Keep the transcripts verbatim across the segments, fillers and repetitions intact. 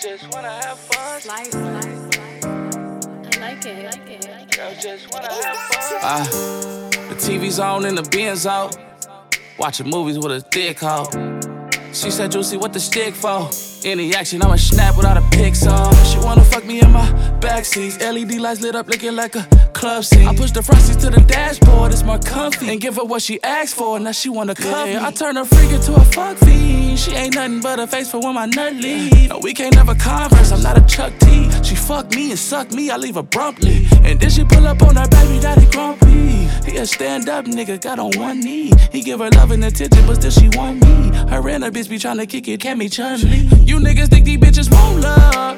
just wanna have fun. Light, light, light. I like it, I like it, I like it. Girl just wanna have fun. Ah, the T V's on and the Benz out. Watching movies with a thick hoe. She said, Juicy, what the stick for? Any action, I'ma snap without a pixel. She wanna fuck me in my backseat. L E D lights lit up looking like a club scene. I push the front seats to the dashboard, it's more comfy. And give her what she asked for, now she wanna cuff me. I turn her freak into a fuck fiend. She ain't nothing but a face for when my nut leave. No, we can't never converse, I'm not a Chuck T. She fuck me and suck me, I leave her brumply. And then she pull up on her baby daddy grumpy. He a stand up nigga, got on one knee. He give her love and attention, but still she want me. Her and her bitch be tryna kick it, can't be Chun-Li. You niggas think these bitches won't love.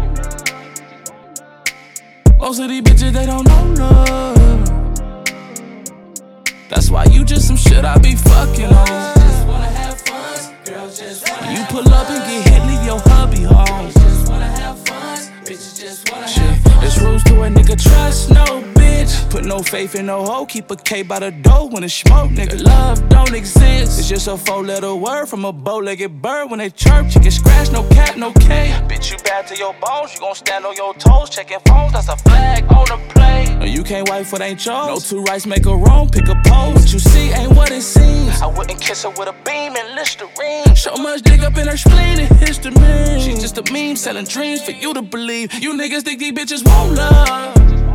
Most of these bitches, they don't know love. That's why you just some shit I be fucking on. Just wanna have fun. Girls just wanna You have pull up and get hit, leave your hubby home. just wanna have fun. Bitches just wanna Shit, have fun. it's rules to a nigga, trust no bitch. Put no faith in no hoe, keep a K by the door when it's smoke, nigga. Love don't exist, it's just a four-letter word from a bow-legged bird. When they chirp, you get scratched, no cat, no K. Bitch, you bad to your bones, you gon' stand on your toes, checking phones, that's a flag on the plate. No, you can't wife what ain't yours. No two rights make a wrong, pick a pose. What you see ain't what it seems. I wouldn't kiss her with a beam and Listerine. So much dig up in her spleen and histamine. She's just a meme selling dreams for you to believe. You niggas think these bitches won't love.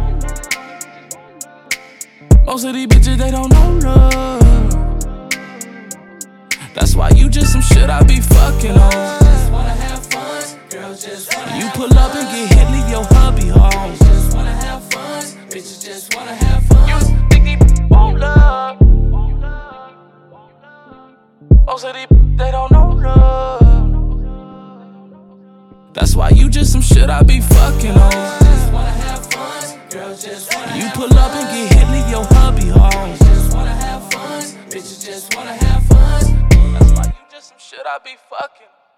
Most of these bitches, they don't know love. That's why you just some shit I be fucking on. Just wanna have fun. Girls just wanna You have pull up and get hit, leave your hubby home. just wanna have fun. Bitches just wanna have fun. You think these bitches won't love. Most of these bitches, they don't know love. That's why you just some shit I be fucking on. Just wanna have fun. Girls just wanna You have pull up and get hit, leave your hubby home. just wanna have fun. Bitches just wanna have fun. That's why you just some shit I be fucking.